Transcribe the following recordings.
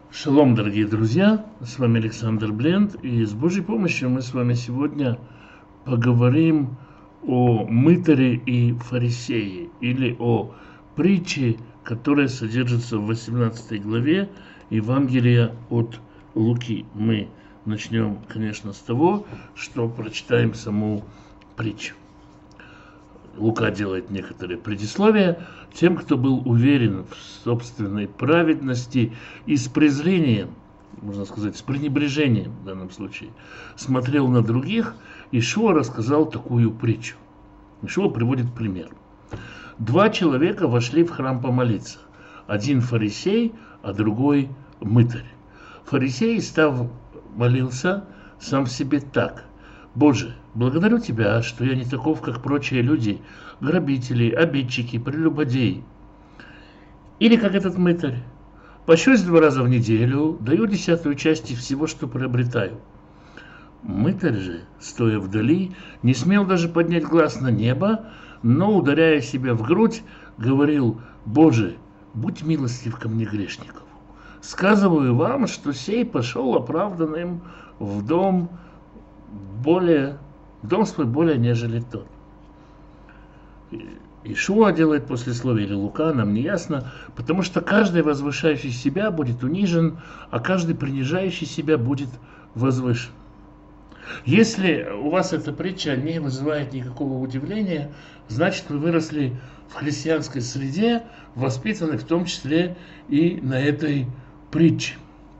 Шалом, дорогие друзья, с вами Александр Бленд, и с Божьей помощью мы с вами сегодня поговорим о мытаре и фарисее, или о притче, которая содержится в 18 главе Евангелия от Луки. Мы начнем, конечно, с того, что прочитаем саму притчу. Лука делает некоторые предисловия. Тем, кто был уверен в собственной праведности и с презрением, можно сказать, с пренебрежением в данном случае, смотрел на других, Ишуа рассказал такую притчу. Ишуа приводит пример. Два человека вошли в храм помолиться. Один фарисей, а другой мытарь. Фарисей, став молился сам себе так: «Боже, благодарю Тебя, что я не таков, как прочие люди, грабители, обидчики, прелюбодеи. Или как этот мытарь. Пощусь 2 раза в неделю, даю 10-ую часть всего, что приобретаю». Мытарь же, стоя вдали, не смел даже поднять глаз на небо, но, ударяя себя в грудь, говорил: «Боже, будь милостив ко мне, грешнику. Сказываю вам, что сей пошел оправданным в дом свой более, нежели тот». Ишуа делает послесловие или Лука, нам не ясно, потому что каждый возвышающий себя будет унижен, а каждый принижающий себя будет возвышен. Если у вас эта притча не вызывает никакого удивления, значит, вы выросли в христианской среде, воспитаны в том числе и на этой притче.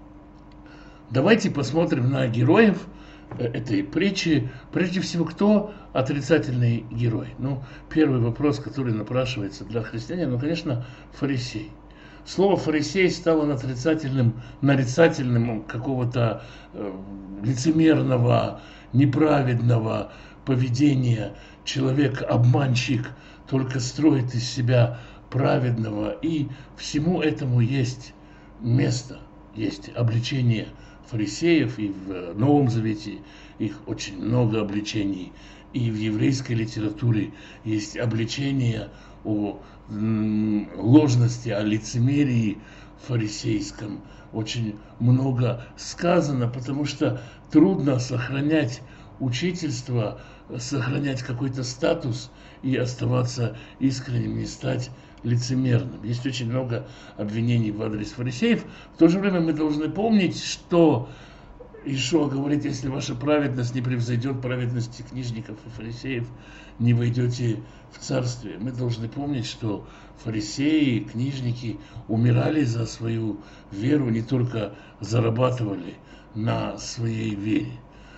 Давайте посмотрим на героев этой притчи. Прежде всего, кто отрицательный герой? Первый вопрос, который напрашивается для христианина, конечно, фарисей. Слово «фарисей» стало нарицательным какого-то лицемерного, неправедного поведения. Человек-обманщик только строит из себя праведного, и всему этому есть место, есть обличение фарисеев, и в Новом Завете их очень много обличений, и в еврейской литературе есть обличения о ложности, о лицемерии фарисейском. Очень много сказано, потому что трудно сохранять учительство, сохранять какой-то статус и оставаться искренним, не стать лицемерным. Есть очень много обвинений в адрес фарисеев. В то же время мы должны помнить, что Ишуа говорит: если ваша праведность не превзойдет праведности книжников и фарисеев, не войдете в царствие. Мы должны помнить, что фарисеи, книжники умирали за свою веру, не только зарабатывали на своей вере.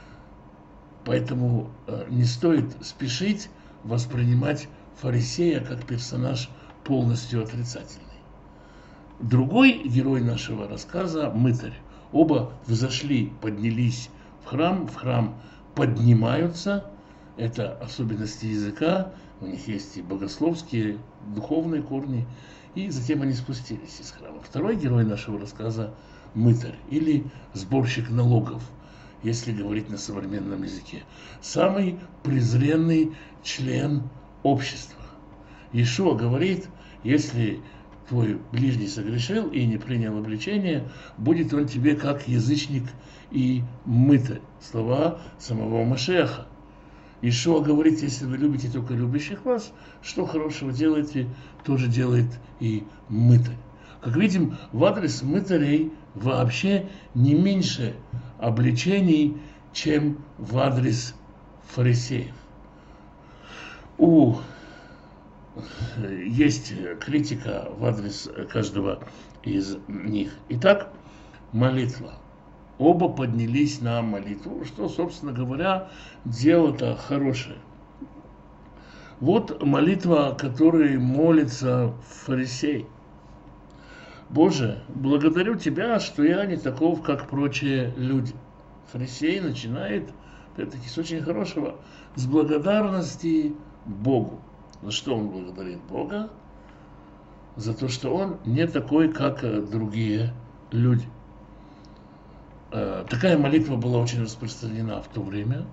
Поэтому не стоит спешить воспринимать фарисея как персонаж полностью отрицательный. Другой герой нашего рассказа – мытарь. Оба взошли, поднялись в храм поднимаются. Это особенности языка, у них есть и богословские, духовные корни, и затем они спустились из храма. Второй герой нашего рассказа – мытарь или сборщик налогов, если говорить на современном языке. Самый презренный член общества. Иешуа говорит: если твой ближний согрешил и не принял обличение, будет он тебе как язычник и мытарь. Слова самого Машеха. Иешуа говорит: если вы любите только любящих вас, что хорошего делаете, то же делает и мытарь. Как видим, в адрес мытарей вообще не меньше обличений, чем в адрес фарисеев. Есть критика в адрес каждого из них. Итак, молитва. Оба поднялись на молитву, что, собственно говоря, дело-то хорошее. Вот молитва, которой молится фарисей. «Боже, благодарю Тебя, что я не таков, как прочие люди». Фарисей начинает, опять-таки, с очень хорошего, с благодарности Богу. За что он благодарит Бога? За то, что он не такой, как другие люди. Такая молитва была очень распространена в то время.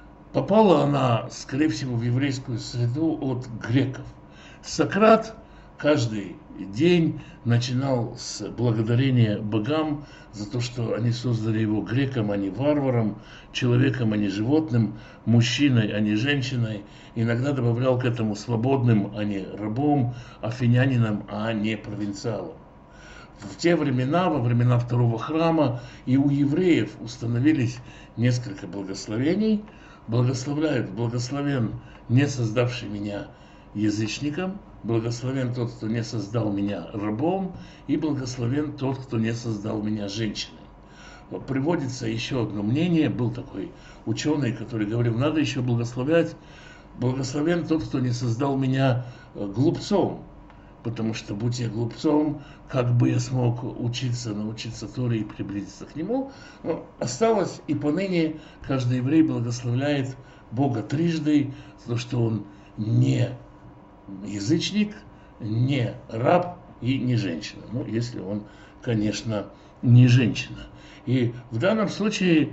Попала она, скорее всего, в еврейскую среду от греков. Сократ каждый день начинал с благодарения богам за то, что они создали его греком, а не варваром, человеком, а не животным, мужчиной, а не женщиной. Иногда добавлял к этому свободным, а не рабом, афинянином, а не провинциалом. В те времена, во времена второго храма, и у евреев установились несколько благословений. Благословляют, благословен не создавший меня язычником, благословен тот, кто не создал меня рабом, и благословен тот, кто не создал меня женщиной. Приводится еще одно мнение, был такой ученый, который говорил, надо еще благословлять, благословен тот, кто не создал меня глупцом, потому что, будь я глупцом, как бы я смог научиться Торе и приблизиться к нему. Но осталось, и поныне каждый еврей благословляет Бога трижды, за то, что он не язычник, не раб и не женщина. Ну, если он, конечно, не женщина. И в данном случае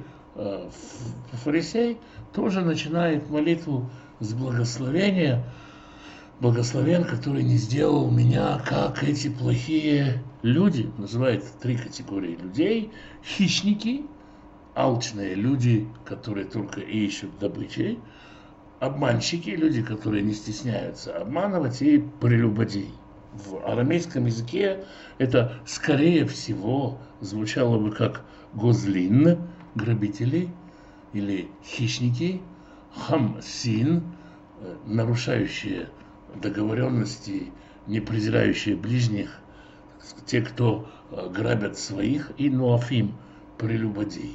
фарисей тоже начинает молитву с благословения. Благословен, который не сделал меня, как эти плохие люди. Называет три категории людей. Хищники, алчные люди, которые только ищут добычи. Обманщики, люди, которые не стесняются обманывать, и прелюбодеи. В арамейском языке это, скорее всего, звучало бы как гозлин, грабители, или хищники, хамсин, нарушающие договоренности, не презирающие ближних, те, кто грабят своих, и нуафим, прелюбодеи.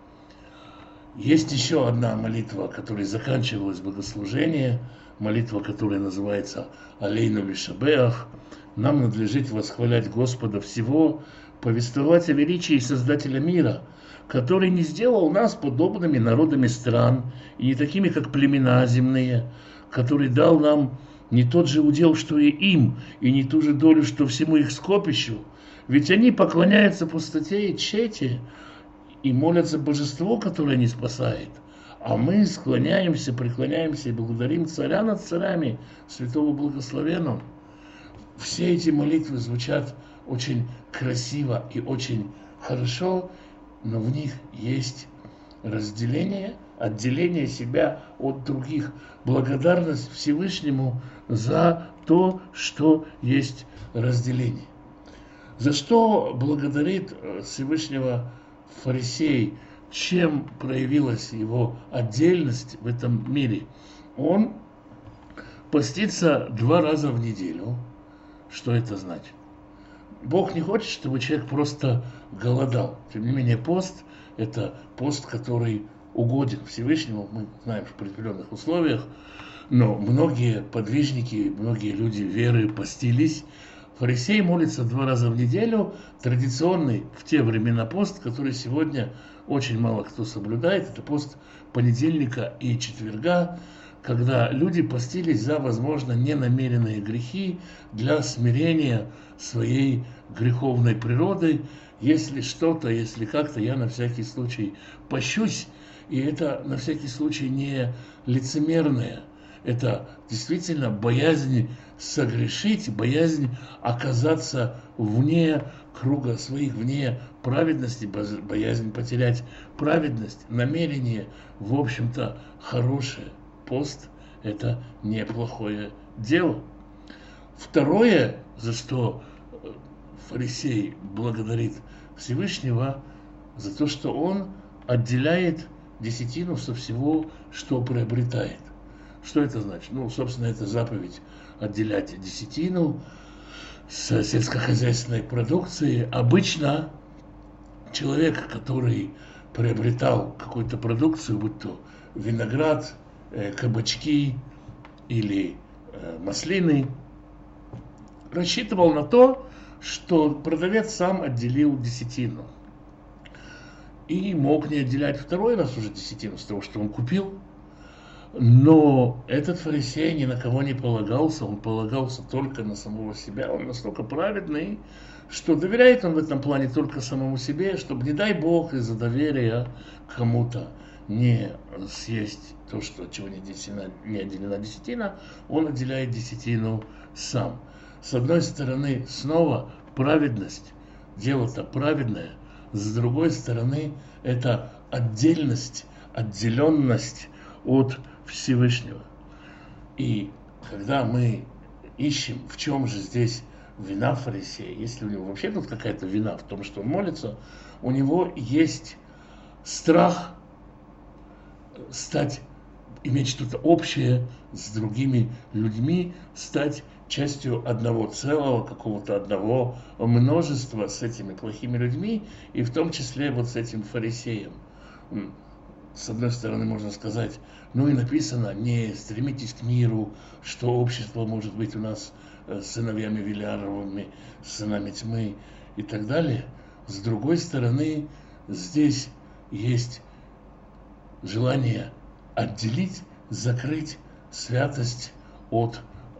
Есть еще одна молитва, которой заканчивалось богослужение, молитва, которая называется «Алейну лишабеах». Нам надлежит восхвалять Господа всего, повествовать о величии Создателя мира, который не сделал нас подобными народами стран и не такими, как племена земные, который дал нам не тот же удел, что и им, и не ту же долю, что всему их скопищу. Ведь они поклоняются пустоте и тщете, и молятся божеству, которое не спасает. А мы склоняемся, преклоняемся и благодарим царя над царями, святого благословенного. Все эти молитвы звучат очень красиво и очень хорошо, но в них есть разделение, отделение себя от других, благодарность Всевышнему за то, что есть разделение. За что благодарит Всевышнего фарисей, чем проявилась его отдельность в этом мире? Он постится 2 раза в неделю. Что это значит? Бог не хочет, чтобы человек просто голодал. Тем не менее, пост – это пост, который угоден Всевышнему. Мы знаем, что при определенных условиях, но многие подвижники, многие люди веры постились. Фарисей молится 2 раза в неделю, традиционный в те времена пост, который сегодня очень мало кто соблюдает. Это пост понедельника и четверга, когда люди постились за, возможно, ненамеренные грехи для смирения своей греховной природы. Если что-то, если как-то, я на всякий случай пощусь, и это на всякий случай не лицемерное. Это действительно боязнь согрешить, боязнь оказаться вне круга своих, вне праведности, боязнь потерять праведность, намерение, в общем-то, хорошее. Пост – это неплохое дело. Второе, за что фарисей благодарит Всевышнего, за то, что он отделяет десятину со всего, что приобретает. Что это значит? Ну, собственно, это заповедь отделять десятину с сельскохозяйственной продукции. Обычно человек, который приобретал какую-то продукцию, будь то виноград, кабачки или маслины, рассчитывал на то, что продавец сам отделил десятину. И мог не отделять второй раз уже десятину с того, что он купил. Но этот фарисей ни на кого не полагался, он полагался только на самого себя. Он настолько праведный, что доверяет он в этом плане только самому себе, чтобы, не дай Бог, из-за доверия кому-то не съесть то, что, от чего не отделена десятина, он отделяет десятину сам. С одной стороны, снова праведность, дело-то праведное, с другой стороны, это отдельность, отделенность от Всевышнего. И когда мы ищем, в чем же здесь вина фарисея, если у него вообще тут какая-то вина в том, что он молится, у него есть страх иметь что-то общее с другими людьми, стать частью одного целого, какого-то одного множества с этими плохими людьми, и в том числе вот с этим фарисеем. С одной стороны, можно сказать, ну и написано, не стремитесь к миру, что общество может быть у нас сыновьями Велиаровыми, сынами тьмы и так далее. С другой стороны, здесь есть желание отделить, закрыть святость от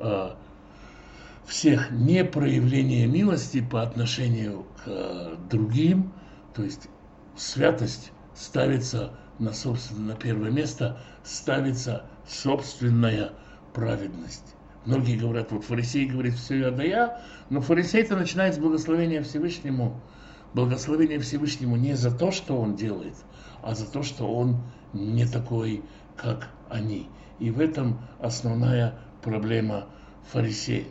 всех непроявления милости по отношению к другим, то есть святость ставится на первое место, ставится собственная праведность. Многие говорят, вот фарисей говорит все я да я, но фарисей-то начинает с благословения Всевышнему. Благословение Всевышнему не за то, что он делает, а за то, что он не такой, как они. И в этом основная проблема фарисея.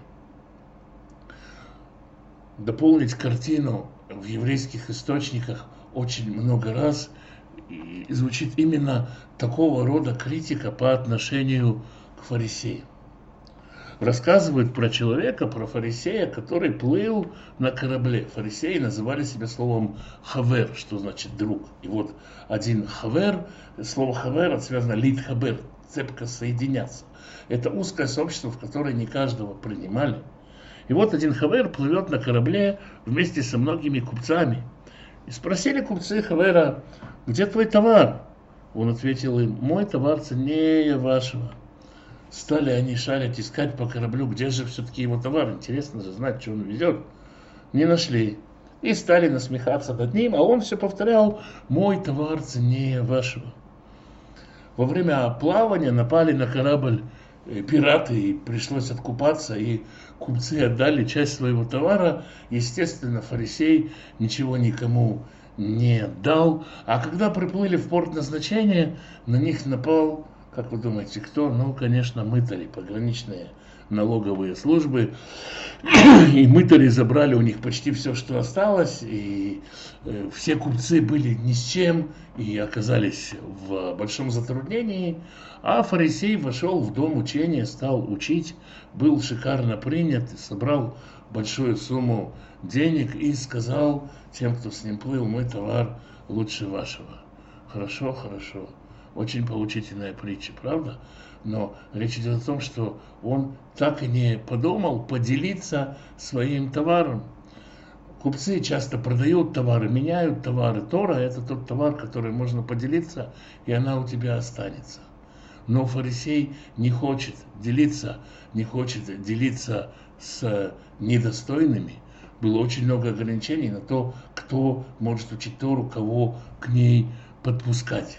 Дополнить картину в еврейских источниках очень много раз и звучит именно такого рода критика по отношению к фарисеям. Рассказывают про человека, про фарисея, который плыл на корабле. Фарисеи называли себя словом хавер, что значит друг. И вот один хавер, слово хавер связано лит хабер, цепко соединяться. Это узкое сообщество, в которое не каждого принимали. И вот один хавер плывет на корабле вместе со многими купцами. И спросили купцы хавера, где твой товар? Он ответил им, мой товар ценнее вашего. Стали они шарить, искать по кораблю, где же все-таки его товар. Интересно же знать, что он везет. Не нашли. И стали насмехаться над ним, а он все повторял, мой товар ценнее вашего. Во время плавания напали на корабль пираты, и пришлось откупаться, и купцы отдали часть своего товара. Естественно, фарисей ничего никому не дал. А когда приплыли в порт назначения, на них напал, как вы думаете, кто? Ну, конечно, мытари, пограничные налоговые службы. И мытари забрали у них почти все, что осталось. И все купцы были ни с чем и оказались в большом затруднении. А фарисей вошел в дом учения, стал учить, был шикарно принят, собрал большую сумму денег и сказал тем, кто с ним плыл, мой товар лучше вашего. Хорошо, хорошо. Очень поучительная притча, правда? Но речь идет о том, что он так и не подумал поделиться своим товаром. Купцы часто продают товары, меняют товары. Тора – это тот товар, который можно поделиться, и она у тебя останется. Но фарисей не хочет делиться с недостойными. Было очень много ограничений на то, кто может учить Тору, кого к ней подпускать.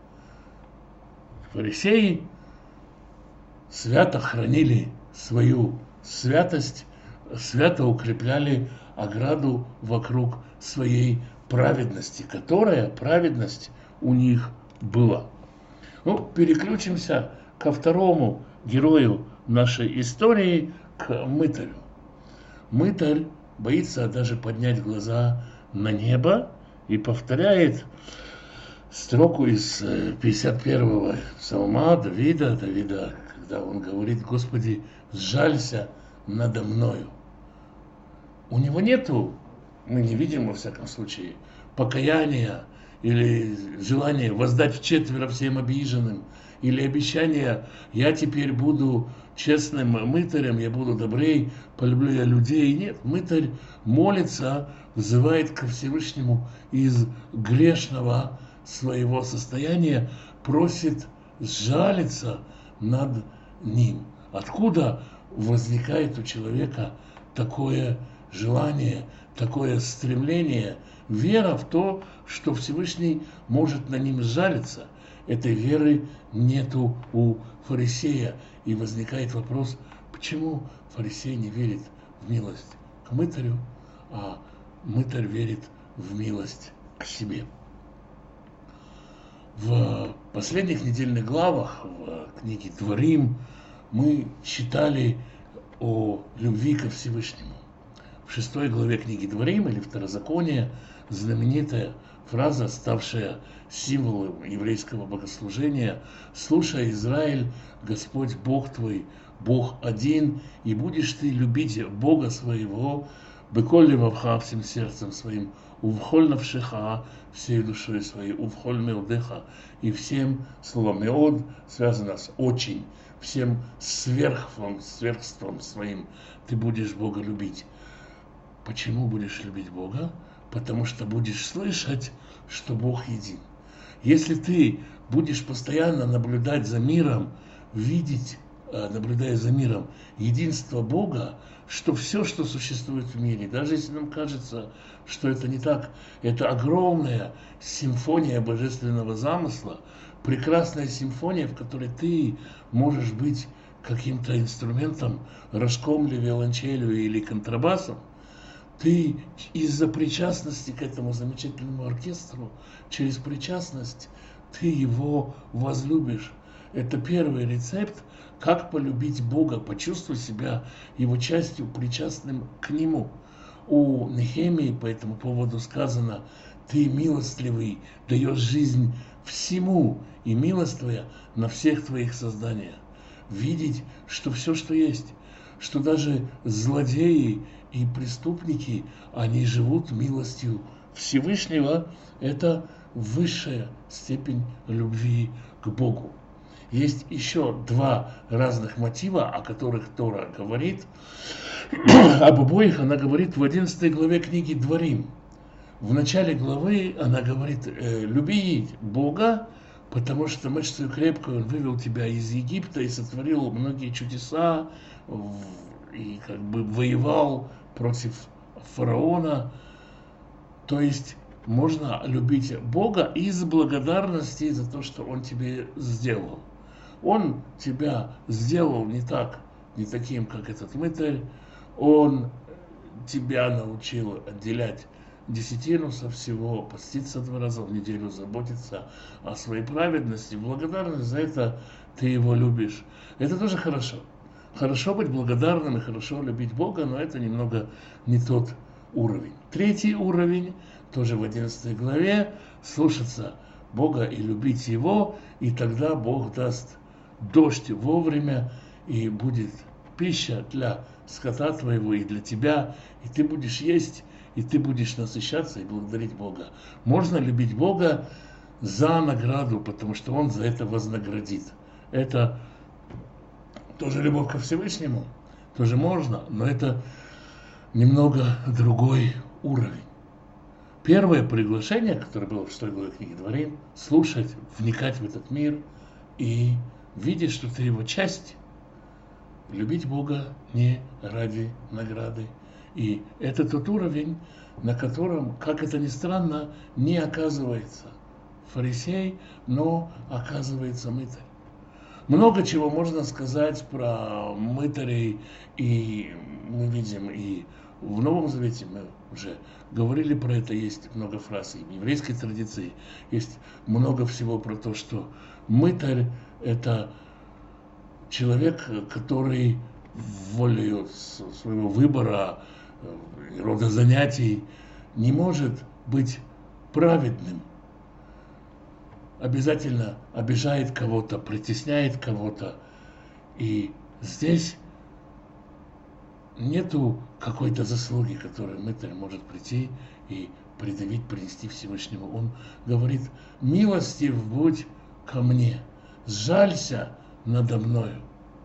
Фарисеи свято хранили свою святость, свято укрепляли ограду вокруг своей праведности, которая праведность у них была. Ну, переключимся ко второму герою нашей истории, к мытарю. Мытарь боится даже поднять глаза на небо и повторяет строку из 51-го псалма Давида, когда он говорит, Господи, сжалься надо мною. У него нету, мы не видим во всяком случае, покаяния или желания воздать вчетверо всем обиженным, или обещания, я теперь буду честным мытарем, я буду добрей, полюблю я людей. Нет, мытарь молится, взывает ко Всевышнему из грешного своего состояния, просит сжалиться над ним. Откуда возникает у человека такое желание, такое стремление, вера в то, что Всевышний может на ним сжалиться? Этой веры нету у фарисея. И возникает вопрос, почему фарисей не верит в милость к мытарю, а мытарь верит в милость к себе. В последних недельных главах в книге Дворим мы читали о любви ко Всевышнему. В 6 главе книги Дворим или Второзакония знаменитая фраза, ставшая символом еврейского богослужения: «Слушай, Израиль, Господь Бог твой, Бог один, и будешь ты любить Бога своего беколь левавха, всем сердцем своим, увхоль навшиха, всей душой своей, увхоль меодеха». И всем, слово меод связано с очень, всем сверхством своим ты будешь Бога любить. Почему будешь любить Бога? Потому что будешь слышать, что Бог един. Если ты будешь постоянно наблюдать за миром, наблюдая за миром единство Бога, что все, что существует в мире, даже если нам кажется, что это не так, это огромная симфония божественного замысла, прекрасная симфония, в которой ты можешь быть каким-то инструментом, рожком или виолончелью или контрабасом, ты из-за причастности к этому замечательному оркестру, через причастность ты его возлюбишь. Это первый рецепт, как полюбить Бога, почувствовать себя его частью, причастным к Нему. У Нехемии по этому поводу сказано: «Ты милостливый, даешь жизнь всему, и милость твоя на всех твоих созданиях». Видеть, что все, что есть, что даже злодеи и преступники, они живут милостью Всевышнего, это высшая степень любви к Богу. Есть еще два разных мотива, о которых Тора говорит. Об обоих она говорит в 11 главе книги Дворим. В начале главы она говорит: люби Бога, потому что мышцей крепкой Он вывел тебя из Египта и сотворил многие чудеса, и как бы воевал против фараона. То есть можно любить Бога из благодарности за то, что Он тебе сделал. Он тебя сделал не таким, как этот мытарь. Он тебя научил отделять десятину со всего, поститься 2 раза в неделю, заботиться о своей праведности. Благодарность за это ты его любишь. Это тоже хорошо. Хорошо быть благодарным и хорошо любить Бога, но это немного не тот уровень. Третий уровень, тоже в 11 главе, слушаться Бога и любить Его, и тогда Бог даст дождь вовремя, и будет пища для скота твоего и для тебя, и ты будешь есть, и ты будешь насыщаться и благодарить Бога. Можно любить Бога за награду, потому что Он за это вознаградит. Это тоже любовь ко Всевышнему, тоже можно, но это немного другой уровень. Первое приглашение, которое было в 6 главе книги Дворим, слушать, вникать в этот мир и видеть, что ты его часть, любить Бога не ради награды. И это тот уровень, на котором, как это ни странно, не оказывается фарисей, но оказывается мытарь. Много чего можно сказать про мытарей, и мы видим и в Новом Завете, мы уже говорили про это, есть много фраз, и в еврейской традиции есть много всего про то, что мытарь – это человек, который волею своего выбора, рода занятий не может быть праведным. Обязательно обижает кого-то, притесняет кого-то. И здесь нету какой-то заслуги, которую мытарь может прийти и предъявить, принести Всевышнему. Он говорит: милостив будь ко мне, сжалься надо мною.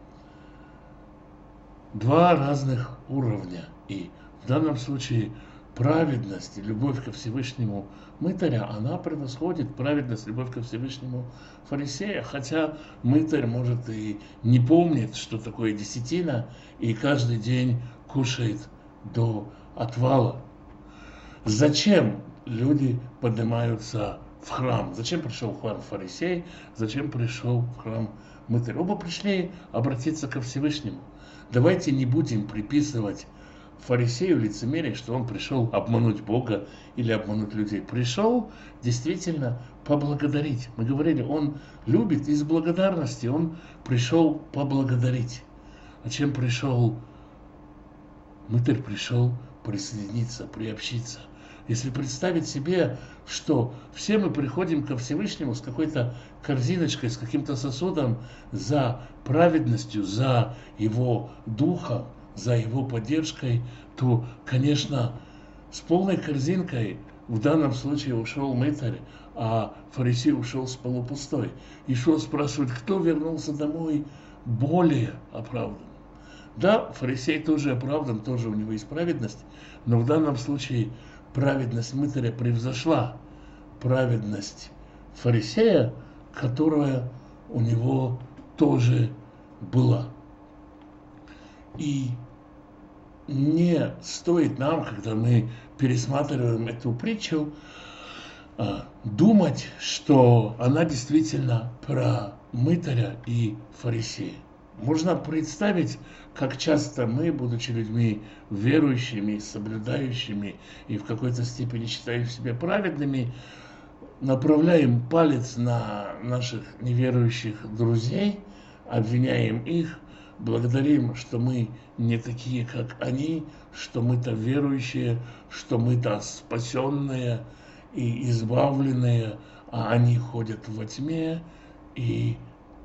2 разных уровня. И в данном случае праведность и любовь ко Всевышнему мытаря, она превосходит праведность, любовь ко Всевышнему фарисея. Хотя мытарь, может, и не помнит, что такое десятина, и каждый день кушает до отвала. Зачем люди поднимаются в храм? Зачем пришел в храм фарисей? Зачем пришел в храм мытарь? Оба пришли обратиться ко Всевышнему. Давайте не будем приписывать фарисею лицемерие, что он пришел обмануть Бога или обмануть людей. Пришел действительно поблагодарить. Мы говорили, он любит из благодарности, он пришел поблагодарить. А чем пришел? Мытарь пришел присоединиться, приобщиться. Если представить себе, что все мы приходим ко Всевышнему с какой-то корзиночкой, с каким-то сосудом за праведностью, за его духом, за его поддержкой, то, конечно, с полной корзинкой в данном случае ушел мытарь, а фарисей ушел с полупустой. Ишуа спрашивает, кто вернулся домой более оправдан. Да, фарисей тоже оправдан, тоже у него есть праведность, но в данном случае праведность мытаря превзошла праведность фарисея, которая у него тоже была. И не стоит нам, когда мы пересматриваем эту притчу, думать, что она действительно про мытаря и фарисея. Можно представить, как часто мы, будучи людьми верующими, соблюдающими и в какой-то степени считаем себя праведными, направляем палец на наших неверующих друзей, обвиняем их, благодарим, что мы не такие, как они, что мы-то верующие, что мы-то спасенные и избавленные, а они ходят во тьме. И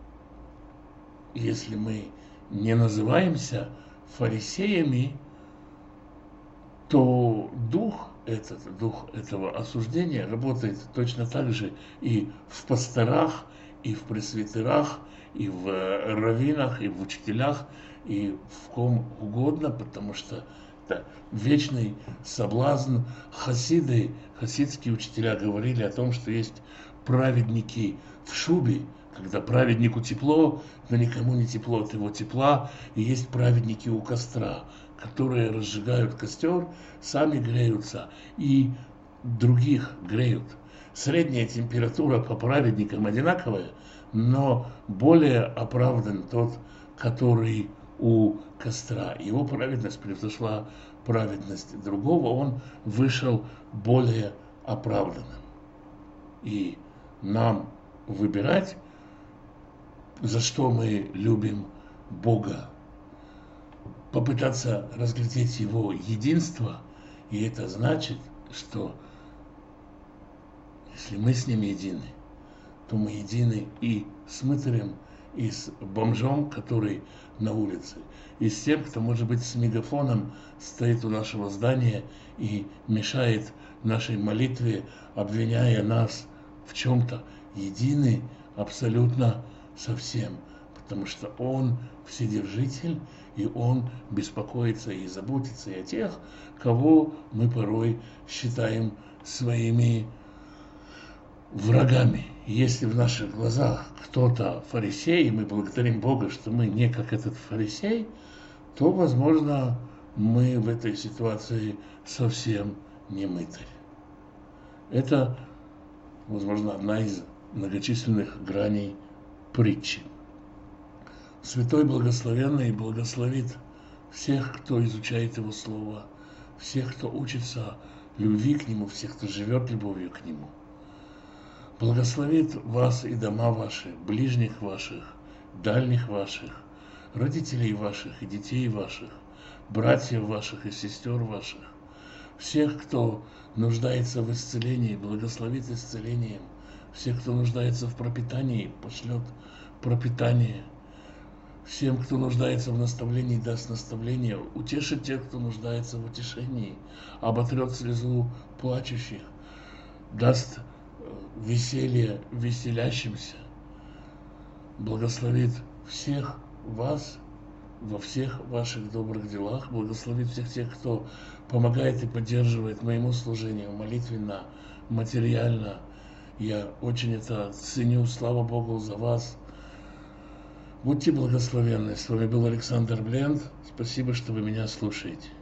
если мы не называемся фарисеями, то дух этого осуждения работает точно так же и в пасторах, и в пресвитерах, и в раввинах, и в учителях, и в ком угодно, потому что это вечный соблазн. Хасидские учителя говорили о том, что есть праведники в шубе, когда праведнику тепло, но никому не тепло от его тепла, и есть праведники у костра, которые разжигают костер, сами греются и других греют. Средняя температура по праведникам одинаковая, но более оправдан тот, который у костра. Его праведность превзошла праведность другого, он вышел более оправданным. И нам выбирать, за что мы любим Бога, попытаться разглядеть Его единство, и это значит, что если мы с Ним едины, то мы едины и с мытарем, и с бомжом, который на улице, и с тем, кто, может быть, с мегафоном стоит у нашего здания и мешает нашей молитве, обвиняя нас в чем-то. Едины абсолютно со всем, потому что Он вседержитель, и Он беспокоится и заботится и о тех, кого мы порой считаем своими врагами. Если в наших глазах кто-то фарисей, и мы благодарим Бога, что мы не как этот фарисей, то, возможно, мы в этой ситуации совсем не мытарь. Это, возможно, одна из многочисленных граней притчи. Святой Благословенный благословит всех, кто изучает Его Слово, всех, кто учится любви к Нему, всех, кто живет любовью к Нему. Благословит вас и дома ваши, ближних ваших, дальних ваших, родителей ваших и детей ваших, братьев ваших и сестер ваших, всех, кто нуждается в исцелении, благословит исцелением, всех, кто нуждается в пропитании, пошлет пропитание, всем, кто нуждается в наставлении, даст наставление, утешит тех, кто нуждается в утешении, оботрет слезу плачущих, даст веселье веселящимся, благословит всех вас во всех ваших добрых делах, благословит всех тех, кто помогает и поддерживает моему служению молитвенно, материально. Я очень это ценю, слава Богу за вас. Будьте благословенны. С вами был Александр Бленд. Спасибо, что вы меня слушаете.